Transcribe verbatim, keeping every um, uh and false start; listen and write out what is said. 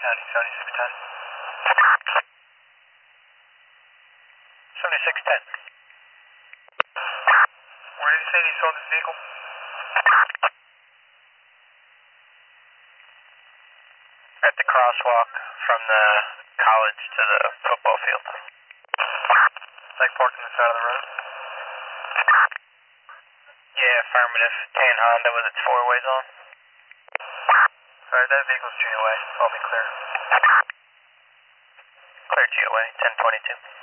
County, seventy-six ten. seventy-six ten. Where did he say he saw this vehicle? At the crosswalk from the college to the football field. Like parked on the side of the road? Yeah, affirmative. Tan Honda with its four ways on. Alright, that vehicle's G O A. I'll be clear. Clear G O A, ten twenty-two.